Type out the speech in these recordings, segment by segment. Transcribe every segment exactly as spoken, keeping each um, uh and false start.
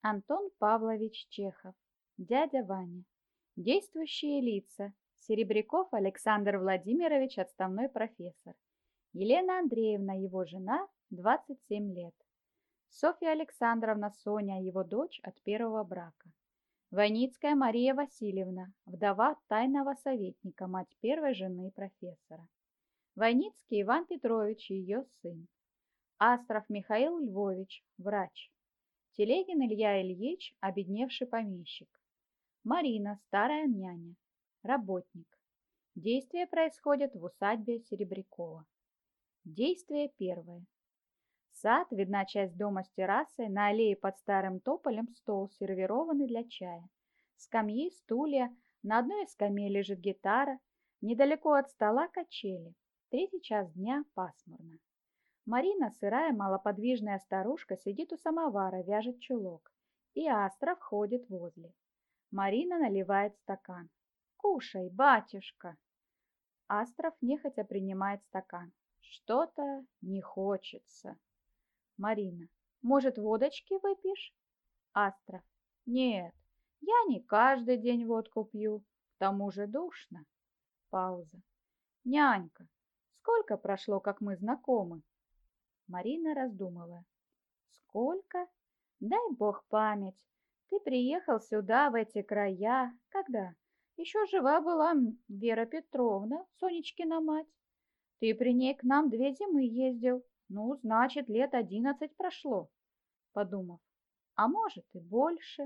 Антон Павлович Чехов. Дядя Ваня. Действующие лица. Серебряков Александр Владимирович, отставной профессор. Елена Андреевна, его жена, двадцать семь лет. Софья Александровна, Соня, его дочь от первого брака. Войницкая Мария Васильевна, вдова тайного советника, мать первой жены профессора. Войницкий Иван Петрович, ее сын. Астров Михаил Львович, врач. Телегин Илья Ильич, обедневший помещик. Марина, старая няня, работник. Действие происходит в усадьбе Серебрякова. Действие первое. Сад, видна часть дома с террасой, на аллее под старым тополем стол, сервированный для чая. Скамьи, стулья, на одной из скамей лежит гитара, недалеко от стола качели. Третий час дня, пасмурно. Марина, сырая, малоподвижная старушка, сидит у самовара, вяжет чулок. И Астров ходит возле. Марина наливает стакан. «Кушай, батюшка!» Астров нехотя принимает стакан. «Что-то не хочется». Марина. «Может, водочки выпьешь?» Астров. «Нет, я не каждый день водку пью, к тому же душно». Пауза. «Нянька, сколько прошло, как мы знакомы?» Марина, раздумывая. «Сколько? Дай бог память. Ты приехал сюда, в эти края. Когда? Еще жива была Вера Петровна, Сонечкина мать. Ты при ней к нам две зимы ездил. Ну, значит, лет одиннадцать прошло». Подумав. «А может и больше».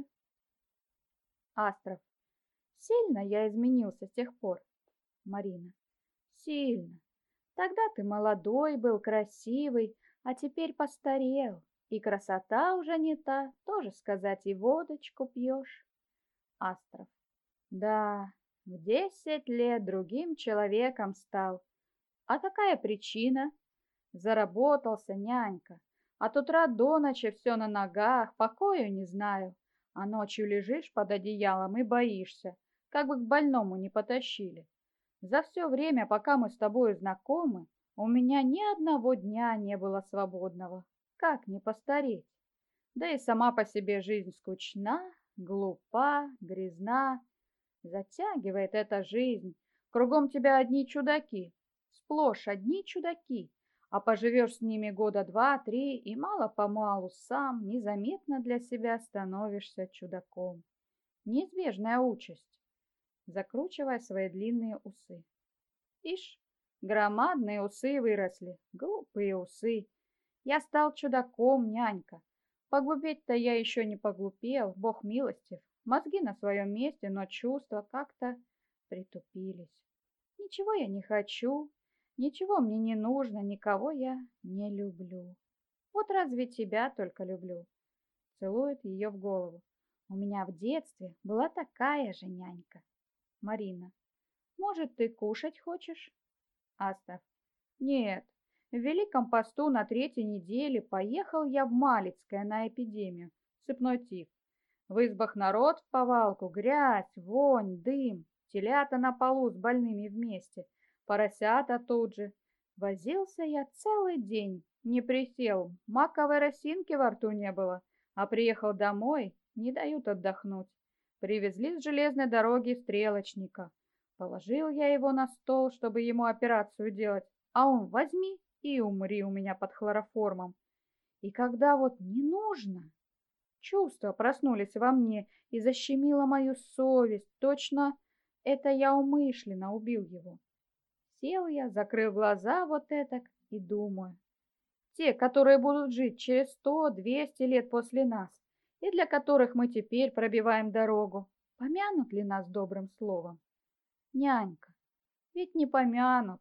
Астров. «Сильно я изменился с тех пор?» Марина. «Сильно. Тогда ты молодой был, красивый, а теперь постарел, и красота уже не та, тоже сказать, и водочку пьешь». Астров. «Да, в десять лет другим человеком стал. А какая причина?» «Заработался, нянька. От утра до ночи все на ногах, покою не знаю. А ночью лежишь под одеялом и боишься, как бы к больному не потащили. За все время, пока мы с тобой знакомы, у меня ни одного дня не было свободного. Как не постареть? Да и сама по себе жизнь скучна, глупа, грязна. Затягивает эта жизнь. Кругом тебя одни чудаки, сплошь одни чудаки. А поживешь с ними года два-три, и мало-помалу сам незаметно для себя становишься чудаком. Неизбежная участь. Закручивая свои длинные усы. Ишь, громадные усы выросли, глупые усы. Я стал чудаком, нянька. Поглупеть-то я еще не поглупел, бог милостив. Мозги на своем месте, но чувства как-то притупились. Ничего я не хочу, ничего мне не нужно, никого я не люблю. Вот разве тебя только люблю?» Целует ее в голову. «У меня в детстве была такая же нянька». Марина. «Может, ты кушать хочешь?» Астров. «Нет, в Великом посту на третьей неделе поехал я в Малицкое на эпидемию, сыпной тиф. В избах народ в повалку, грязь, вонь, дым, телята на полу с больными вместе, поросята тут же. Возился я целый день, не присел, маковой росинки во рту не было, а приехал домой, не дают отдохнуть. Привезли с железной дороги стрелочника. Положил я его на стол, чтобы ему операцию делать, а он возьми и умри у меня под хлороформом. И когда вот не нужно, чувства проснулись во мне и защемила мою совесть, точно это я умышленно убил его. Сел я, закрыл глаза вот этак и думаю. Те, которые будут жить через сто-двести лет после нас, и для которых мы теперь пробиваем дорогу, помянут ли нас добрым словом? Нянька, ведь не помянут.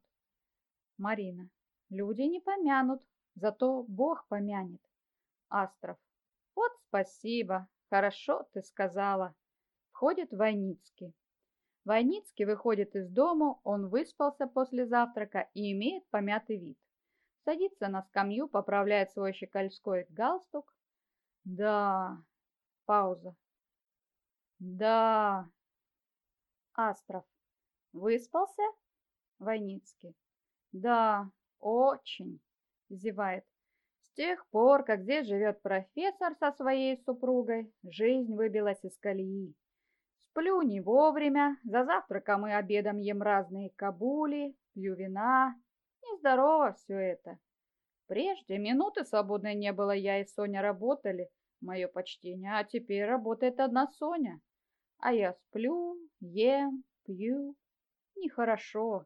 Марина. Люди не помянут, зато Бог помянет. Астров. Вот спасибо, хорошо ты сказала. Входит Войницкий. Войницкий выходит из дома, он выспался после завтрака и имеет помятый вид. Садится на скамью, поправляет свой щегольской галстук. Да. Пауза. Да. Астров. Выспался? Войницкий. Да, очень. Зевает. тех пор, как здесь живет профессор со своей супругой, жизнь выбилась из колеи. Сплю не вовремя, за завтраком и обедом ем разные кабули, пью вина. Нездорово все это. Прежде минуты свободной не было, я и Соня работали, мое почтение, а теперь работает одна Соня. А я сплю, ем, пью. Нехорошо.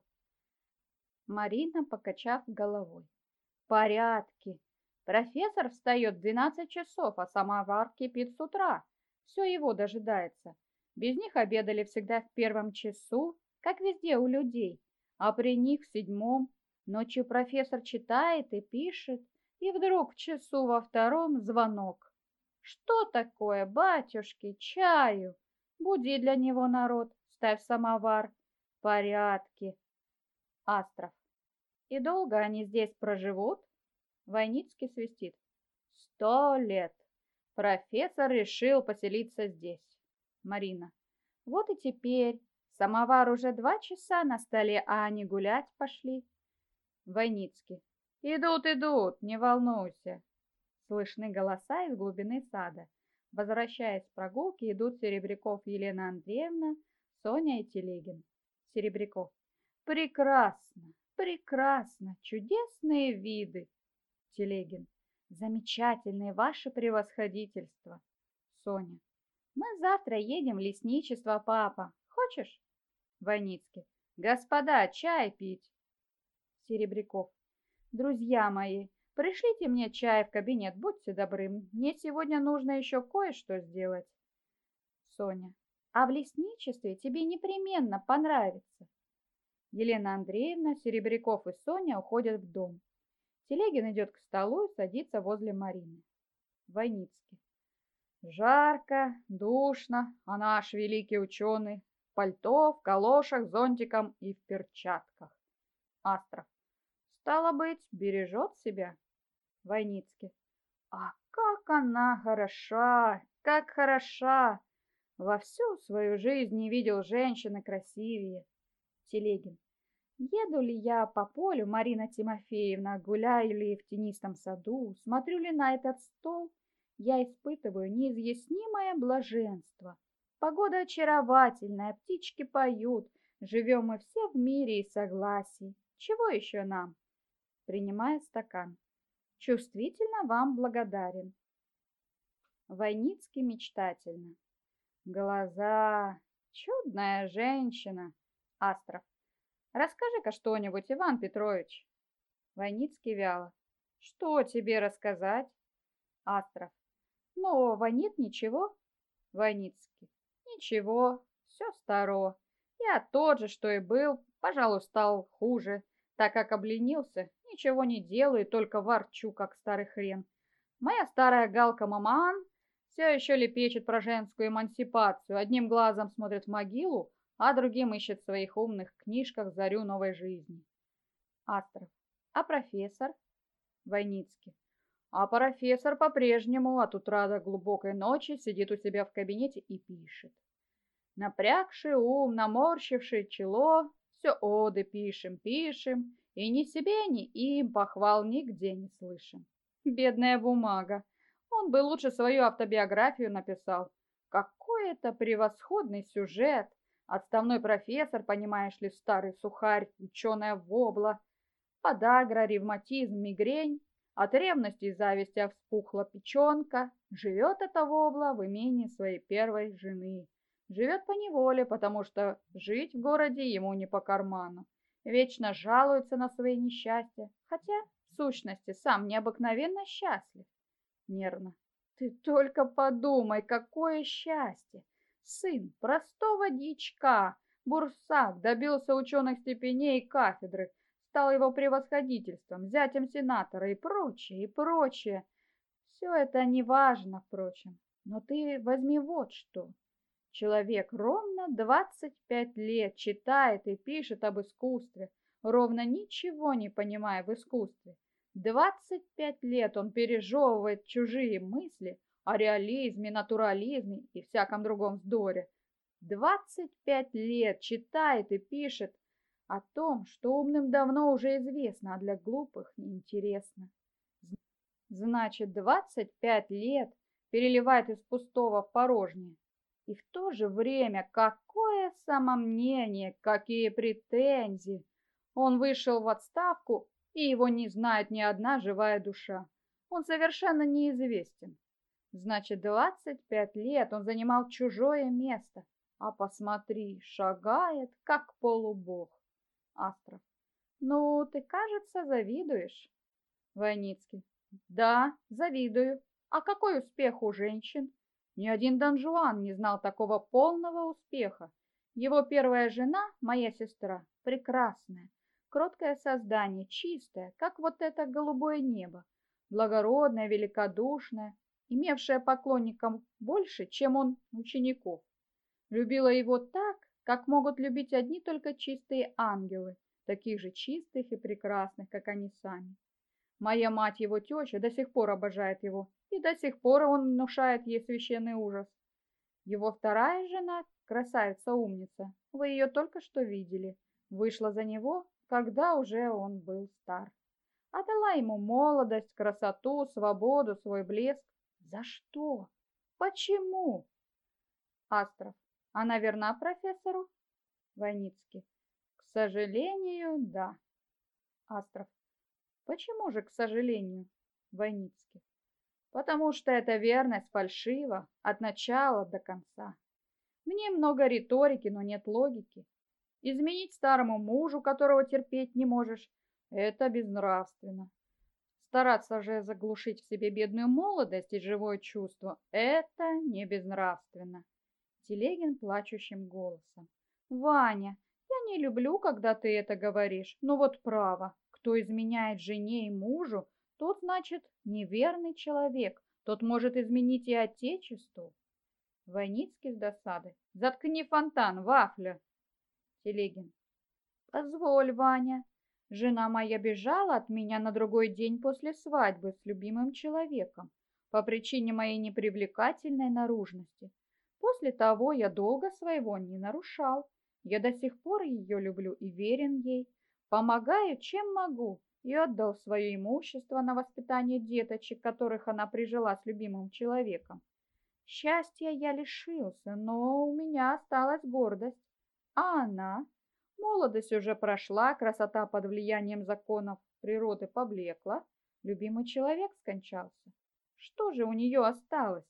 Марина, покачав головой. Порядки. Профессор встает в двенадцать часов, а самовар кипит с утра. Все его дожидается. Без них обедали всегда в первом часу, как везде у людей, а при них в седьмом. Ночью профессор читает и пишет, и вдруг в часу во втором звонок. Что такое, батюшки, чаю? Буди для него, народ, ставь самовар. Порядки. Астров. И долго они здесь проживут? Войницкий свистит. Сто лет. Профессор решил поселиться здесь. Марина. Вот и теперь. Самовар уже два часа на столе, а они гулять пошли. Войницкий. Идут, идут, не волнуйся. Слышны голоса из глубины сада. Возвращаясь с прогулки, идут Серебряков Елена Андреевна, Соня и Телегин. Серебряков. Прекрасно, прекрасно, чудесные виды. Телегин. Замечательные, ваше превосходительство. Соня. Мы завтра едем в лесничество, папа. Хочешь? Войницкий. Господа, чай пить. Серебряков. Друзья мои, пришлите мне чай в кабинет, будьте добры. Мне сегодня нужно еще кое-что сделать. Соня. А в лесничестве тебе непременно понравится. Елена Андреевна, Серебряков и Соня уходят в дом. Телегин идет к столу и садится возле Марины. Войницкий. Жарко, душно, а наш великий ученый в пальто, в калошах, зонтиком и в перчатках. Астров. Стало быть, бережет себя. Войницкий. А как она хороша, как хороша! Во всю свою жизнь не видел женщины красивее. Телегин. Еду ли я по полю, Марина Тимофеевна, гуляю ли в тенистом саду, смотрю ли на этот стол, я испытываю неизъяснимое блаженство. Погода очаровательная, птички поют, живем мы все в мире и согласии. Чего еще нам? Принимая стакан. Чувствительно вам благодарен. Войницкий мечтательно. Глаза. Чудная женщина. Астров. Расскажи-ка что-нибудь, Иван Петрович. Войницкий вяло. Что тебе рассказать? Астров. Нового нет ничего? Войницкий. Ничего, все старо. Я тот же, что и был, пожалуй, стал хуже, так как обленился, ничего не делаю, только ворчу, как старый хрен. Моя старая галка Маман все еще лепечет про женскую эмансипацию, одним глазом смотрит в могилу, а другим ищет в своих умных книжках зарю новой жизни. Астров. А профессор? Войницкий. А профессор по-прежнему от утра до глубокой ночи сидит у себя в кабинете и пишет. Напрягший ум, наморщивший чело, все оды пишем, пишем, и ни себе, ни им похвал нигде не слышим. Бедная бумага. Он бы лучше свою автобиографию написал. Какой это превосходный сюжет! Отставной профессор, понимаешь ли, старый сухарь, ученая вобла, подагра, ревматизм, мигрень, от ревности и зависти вспухла печенка, живет эта вобла в имении своей первой жены. Живет поневоле, потому что жить в городе ему не по карману. Вечно жалуется на свои несчастья, хотя, в сущности, сам необыкновенно счастлив. Нервно. Ты только подумай, какое счастье! Сын простого дьячка, бурсак, добился ученых степеней и кафедры, стал его превосходительством, зятем сенатора и прочее, и прочее. Все это не важно, впрочем. Но ты возьми вот что. Человек ровно двадцать пять лет читает и пишет об искусстве, ровно ничего не понимая в искусстве. двадцать пять лет он пережевывает чужие мысли о реализме, натурализме и всяком другом вздоре. двадцать пять лет читает и пишет о том, что умным давно уже известно, а для глупых неинтересно. Значит, двадцать пять лет переливает из пустого в порожнее. И в то же время какое самомнение, какие претензии. Он вышел в отставку, и его не знает ни одна живая душа. Он совершенно неизвестен. Значит, двадцать пять лет он занимал чужое место. А посмотри, шагает, как полубог. Астров. Ну, ты, кажется, завидуешь. Войницкий. Да, завидую. А какой успех у женщин? Ни один Дон Жуан не знал такого полного успеха. Его первая жена, моя сестра, прекрасная, кроткое создание, чистое, как вот это голубое небо, благородная, великодушная, имевшая поклонников больше, чем он учеников. Любила его так, как могут любить одни только чистые ангелы, таких же чистых и прекрасных, как они сами. Моя мать, его теща, до сих пор обожает его, и до сих пор он внушает ей священный ужас. Его вторая жена, красавица-умница, вы ее только что видели, вышла за него, когда уже он был стар. Отдала ему молодость, красоту, свободу, свой блеск. За что? Почему? Астров. Она верна профессору? Войницкий. К сожалению, да. Астров. Почему же, к сожалению? Войницкий. Потому что эта верность фальшива от начала до конца. В ней много риторики, но нет логики. Изменить старому мужу, которого терпеть не можешь, это безнравственно. Стараться же заглушить в себе бедную молодость и живое чувство, это не безнравственно. Телегин плачущим голосом. Ваня, я не люблю, когда ты это говоришь, но вот право. Кто изменяет жене и мужу, тот, значит, неверный человек. Тот может изменить и отечеству. Войницкий с досадой. Заткни фонтан, вафля. Телегин. Позволь, Ваня. Жена моя бежала от меня на другой день после свадьбы с любимым человеком по причине моей непривлекательной наружности. После того я долго своего не нарушал. Я до сих пор ее люблю и верен ей. Помогаю, чем могу, и отдал свое имущество на воспитание деточек, которых она прижила с любимым человеком. Счастья я лишился, но у меня осталась гордость. А она? Молодость уже прошла, красота под влиянием законов природы поблекла, любимый человек скончался. Что же у нее осталось?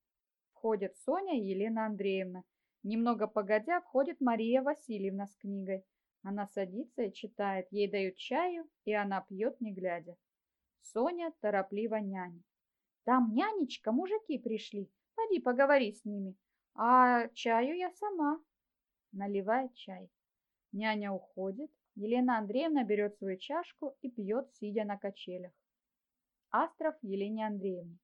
Входят Соня и Елена Андреевна. Немного погодя, входит Мария Васильевна с книгой. Она садится и читает, ей дают чаю, и она пьет, не глядя. Соня торопливо няне. Там нянечка, мужики пришли, пойди поговори с ними. А чаю я сама. Наливает чай. Няня уходит, Елена Андреевна берет свою чашку и пьет, сидя на качелях. Астров Елене Андреевне.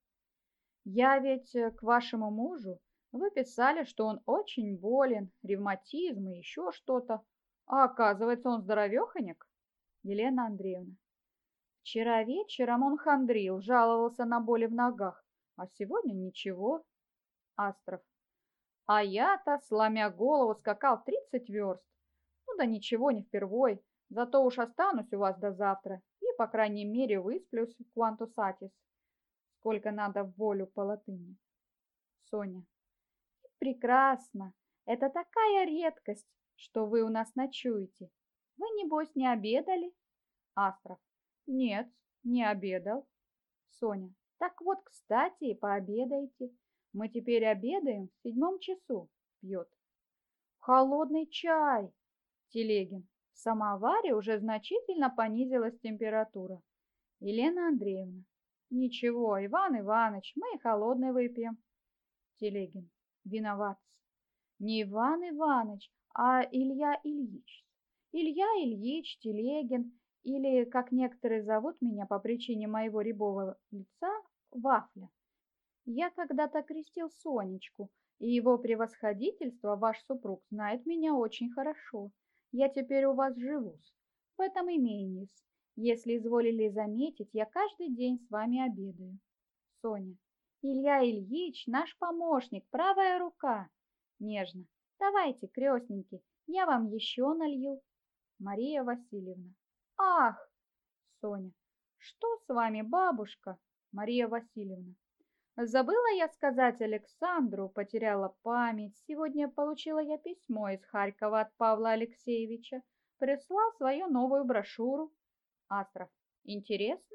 Я ведь к вашему мужу, вы писали, что он очень болен, ревматизм и еще что-то. А оказывается, он здоровеханик? Елена Андреевна. Вчера вечером он хандрил, жаловался на боли в ногах, а сегодня ничего. Астров. А я-то, сломя голову, скакал тридцать верст. Ну да ничего, не впервой, зато уж останусь у вас до завтра и, по крайней мере, высплюсь в quantum satis. Сколько надо в волю по латыни. Соня. Прекрасно. Это такая редкость, что вы у нас ночуете. Вы, небось, не обедали? Астров. Нет, не обедал. Соня. Так вот, кстати, и пообедайте. Мы теперь обедаем в седьмом часу. Пьет. Холодный чай. Телегин. В самоваре уже значительно понизилась температура. Елена Андреевна. Ничего, Иван Иванович, мы и холодный выпьем. Телегин. Виноват. Не Иван Иванович, а Илья Ильич. Илья Ильич, Телегин, или, как некоторые зовут меня по причине моего рябого лица, Вафля. Я когда-то крестил Сонечку, и его превосходительство, ваш супруг, знает меня очень хорошо. Я теперь у вас живу, в этом имении. Если изволили заметить, я каждый день с вами обедаю. Соня. Илья Ильич, наш помощник, правая рука. Нежно. Давайте, крестненький, я вам еще налью. Мария Васильевна. Ах! Соня. Что с вами, бабушка? Мария Васильевна. Забыла я сказать Александру, потеряла память. Сегодня получила я письмо из Харькова от Павла Алексеевича. Прислал свою новую брошюру. Астров. Интересно?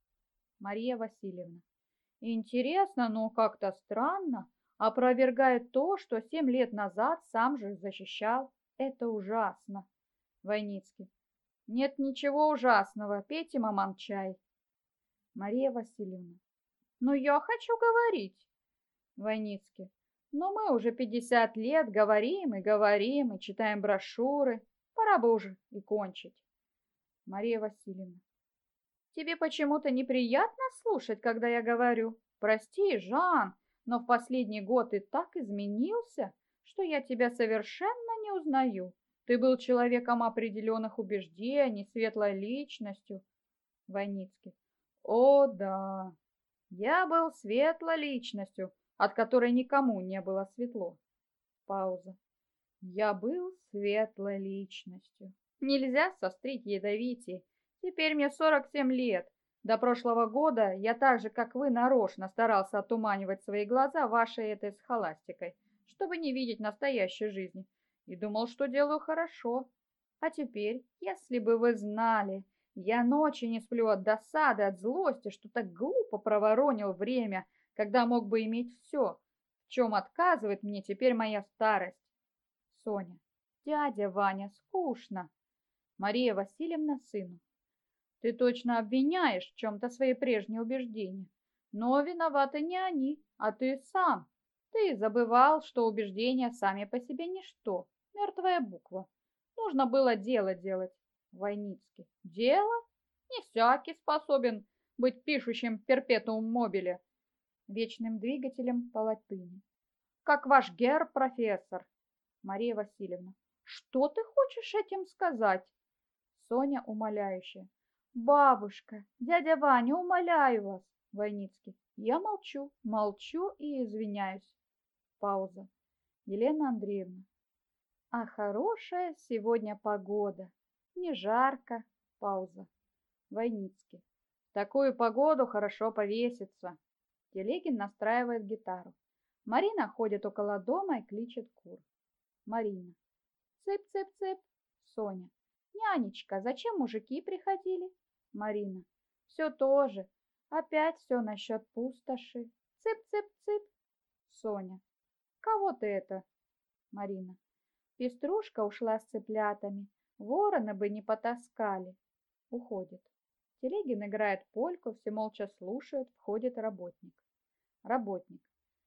Мария Васильевна. Интересно, но как-то странно. Опровергает то, что семь лет назад сам же защищал. Это ужасно. Войницкий. Нет ничего ужасного. Пейте, маман, чай. Мария Васильевна. Ну, я хочу говорить. Войницкий. Но мы уже пятьдесят лет говорим и говорим, и читаем брошюры. Пора бы уже и кончить. Мария Васильевна. Тебе почему-то неприятно слушать, когда я говорю? Прости, Жан, но в последний год ты так изменился, что я тебя совершенно не узнаю. Ты был человеком определенных убеждений, светлой личностью. Войницкий. О, да, я был светлой личностью, от которой никому не было светло. Пауза. Я был светлой личностью. Нельзя сострить ядовитее. Теперь мне сорок семь лет. До прошлого года я так же, как вы, нарочно старался отуманивать свои глаза вашей этой схоластикой, чтобы не видеть настоящей жизни. И думал, что делаю хорошо. А теперь, если бы вы знали, я ночи не сплю от досады, от злости, что так глупо проворонил время, когда мог бы иметь все, в чем отказывает мне теперь моя старость. Соня. Дядя Ваня, скучно. Мария Васильевна сыну. Ты точно обвиняешь в чем-то свои прежние убеждения. Но виноваты не они, а ты сам. Ты забывал, что убеждения сами по себе ничто, мертвая буква. Нужно было дело делать. Войницкий. Дело? Не всякий способен быть пишущим перпетуум мобиле, вечным двигателем по латыни. Как ваш герр, профессор. Мария Васильевна. Что ты хочешь этим сказать? Соня умоляющая. Бабушка, дядя Ваня, умоляю вас. Войницкий. Я молчу, молчу и извиняюсь. Пауза. Елена Андреевна. А хорошая сегодня погода. Не жарко. Пауза. Войницкий. В такую погоду хорошо повеситься. Телегин настраивает гитару. Марина ходит около дома и кличет кур. Марина. Цып-цып-цып. Соня. Нянечка, зачем мужики приходили? Марина. Все то же. Опять все насчет пустоши. Цып-цып-цып. Соня. Кого ты это? Марина. Пеструшка ушла с цыплятами. Вороны бы не потаскали. Уходит. Телегин играет польку, все молча слушают, входит работник. Работник.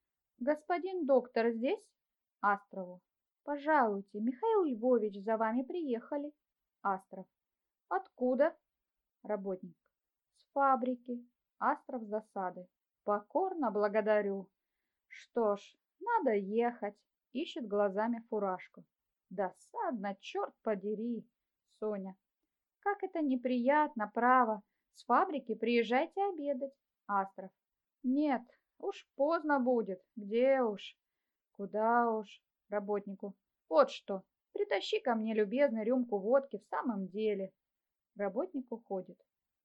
Господин доктор здесь? Астрову. Пожалуйте, Михаил Львович, за вами приехали. Астров. Откуда? Работник. С фабрики. Астров с досадой. Покорно благодарю. Что ж, надо ехать. Ищет глазами фуражку. Досадно, черт подери. Соня. Как это неприятно, право. С фабрики приезжайте обедать. Астров. Нет, уж поздно будет. Где уж? Куда уж? Работнику. Вот что. Притащи ко мне, любезно, рюмку водки в самом деле. Работник уходит.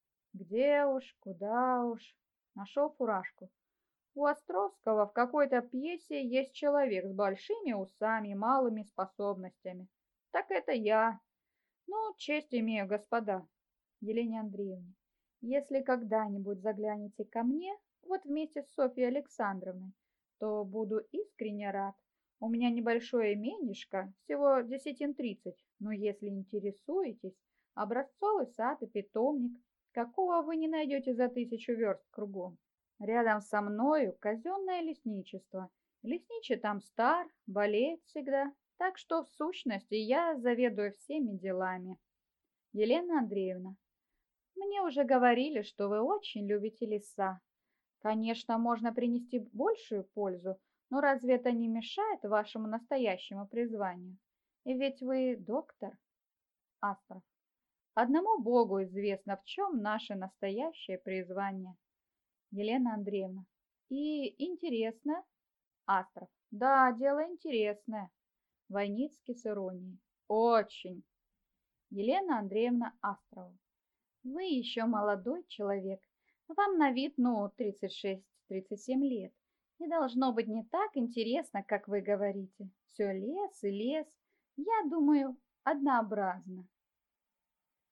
Где уж, куда уж. Нашел фуражку. У Островского в какой-то пьесе есть человек с большими усами и малыми способностями. Так это я. Ну, честь имею, господа. Елене Андреевне. Если когда-нибудь заглянете ко мне, вот вместе с Софьей Александровной, то буду искренне рад. У меня небольшое именишко, всего десятин тридцать, но если интересуетесь, образцовый сад и питомник, какого вы не найдете за тысячу верст кругом. Рядом со мною казенное лесничество. Лесничий там стар, болеет всегда, так что в сущности я заведую всеми делами. Елена Андреевна, мне уже говорили, что вы очень любите леса. Конечно, можно принести большую пользу, но разве это не мешает вашему настоящему призванию? И ведь вы доктор. Астров. Одному Богу известно, в чем наше настоящее призвание. Елена Андреевна. И интересно. Астров. Да, дело интересное. Войницкий с иронией. Очень. Елена Андреевна Астрова. Вы еще молодой человек. Вам на вид, ну, тридцать шесть тридцать семь лет. И должно быть не так интересно, как вы говорите. Все лес и лес. Я думаю, однообразно.